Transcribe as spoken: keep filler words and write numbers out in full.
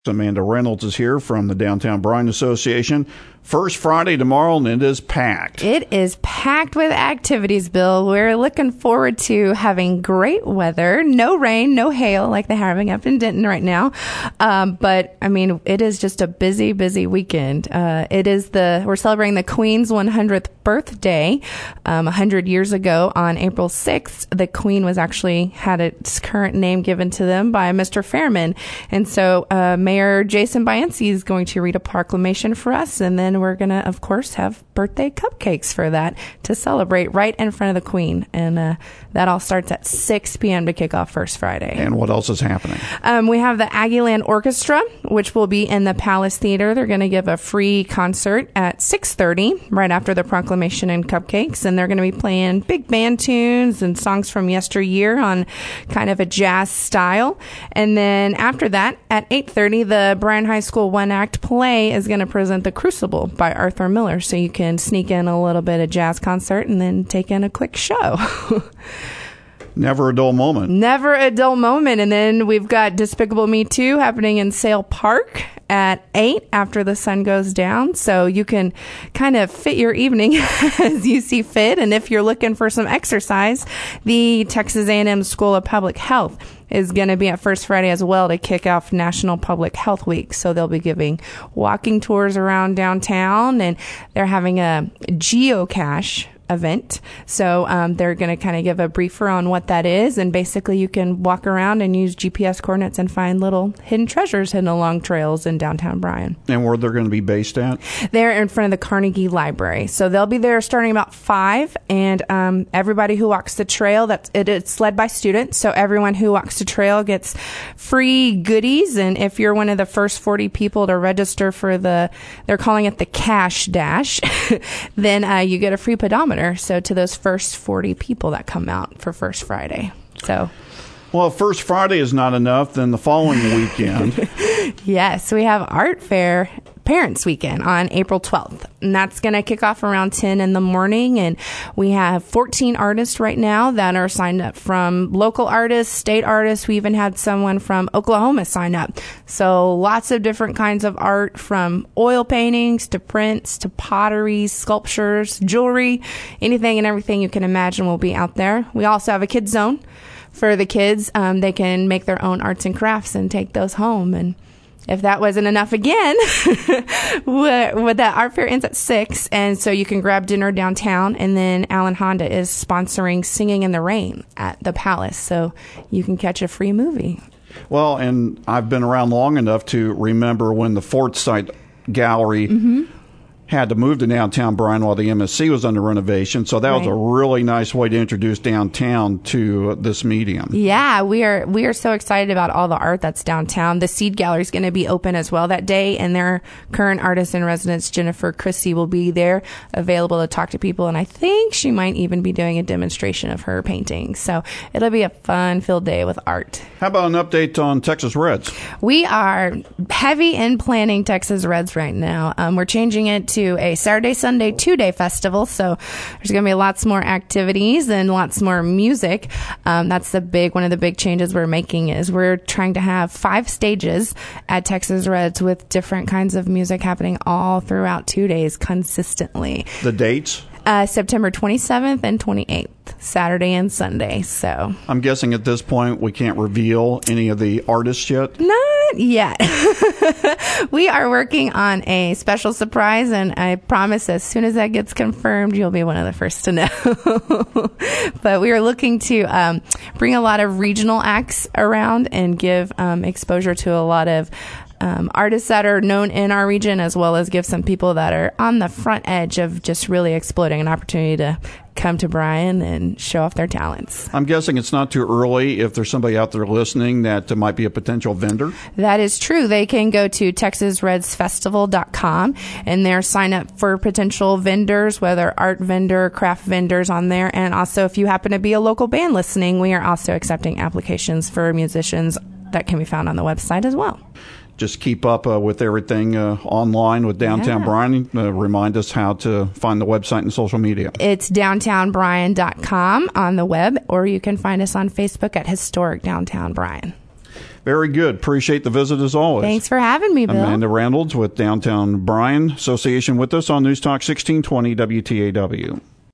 Amanda Reynolds is here from the Downtown Bryan Association. First Friday tomorrow, and it is packed. It is packed with activities, Bill. We're looking forward to having great weather. No rain, no hail like they're having up in Denton right now. Um, but, I mean, it is just a busy, busy weekend. Uh, it is the, we're celebrating the Queen's one hundredth birthday. Um, one hundred years ago on April sixth, the Queen was actually had its current name given to them by Mister Fairman. And so uh, Mayor Jason Bianci is going to read a proclamation for us, and then we're going to, of course, have birthday cupcakes for that to celebrate right in front of the Queen. And uh, that all starts at six p.m. to kick off First Friday. And what else is happening? Um, we have the Aggieland Orchestra, which will be in the Palace Theater. They're going to give a free concert at six thirty, right after the proclamation and cupcakes. And they're going to be playing big band tunes and songs from yesteryear on kind of a jazz style. And then after that, at eight thirty, the Bryan High School one-act play is going to present The Crucible by Arthur Miller. So you can sneak in a little bit of jazz concert and then take in a quick show. Never a dull moment. Never a dull moment. And then we've got Despicable Me two happening in Sale Park at eight after the sun goes down. So you can kind of fit your evening as you see fit. And if you're looking for some exercise, the Texas A and M School of Public Health is going to be at First Friday as well to kick off National Public Health Week. So they'll be giving walking tours around downtown, and they're having a geocache event. So um, they're going to kind of give a briefer on what that is, and basically you can walk around and use G P S coordinates and find little hidden treasures hidden along trails in downtown Bryan. And where they're going to be based at? They're in front of the Carnegie Library. So they'll be there starting about five, and um, everybody who walks the trail, that's it, it's led by students, so everyone who walks the trail gets free goodies. And if you're one of the first forty people to register for the, they're calling it the Cash Dash, then uh, you get a free pedometer. So to those first forty people that come out for First Friday. So, well, if First Friday is not enough, then the following weekend. Yes, we have Art Fair Parents Weekend on April twelfth. And that's going to kick off around ten in the morning. And we have fourteen artists right now that are signed up, from local artists, state artists. We even had someone from Oklahoma sign up. So lots of different kinds of art, from oil paintings to prints to pottery, sculptures, jewelry, anything and everything you can imagine will be out there. We also have a kids zone for the kids. Um, they can make their own arts and crafts and take those home. And if that wasn't enough again, with that art fair ends at six, and so you can grab dinner downtown, and then Allen Honda is sponsoring Singing in the Rain at the Palace, so you can catch a free movie. Well, and I've been around long enough to remember when the Forsyth Gallery mm-hmm. had to move to downtown Bryan while the M S C was under renovation. So that right. was a really nice way to introduce downtown to this medium. Yeah, we are we are so excited about all the art that's downtown. The Seed Gallery is going to be open as well that day, and their current artist in residence, Jennifer Christie, will be there, available to talk to people. And I think she might even be doing a demonstration of her paintings. So it'll be a fun-filled day with art. How about an update on Texas Reds? We are heavy in planning Texas Reds right now. Um, we're changing it to a Saturday, Sunday, two-day festival. So there's going to be lots more activities and lots more music. Um, that's the big, one of the big changes we're making is we're trying to have five stages at Texas Reds with different kinds of music happening all throughout two days consistently. The dates? Uh, September twenty-seventh and twenty-eighth, Saturday and Sunday. So I'm guessing at this point we can't reveal any of the artists yet? Not yet. We are working on a special surprise, and I promise as soon as that gets confirmed, you'll be one of the first to know. But we are looking to um, bring a lot of regional acts around and give um, exposure to a lot of Um, artists that are known in our region, as well as give some people that are on the front edge of just really exploiting an opportunity to come to Bryan and show off their talents. I'm guessing it's not too early if there's somebody out there listening that uh, might be a potential vendor. That is true. They can go to texas reds festival dot com and there sign up for potential vendors, whether art vendor, craft vendors on there. And also, if you happen to be a local band listening, we are also accepting applications for musicians that can be found on the website as well. Just keep up uh, with everything uh, online with Downtown yeah. Bryan. Uh, remind us how to find the website and social media. It's downtown bryan dot com on the web, or you can find us on Facebook at Historic Downtown Bryan. Very good. Appreciate the visit as always. Thanks for having me, Bill. Amanda Reynolds with Downtown Bryan Association with us on News Talk sixteen twenty W T A W.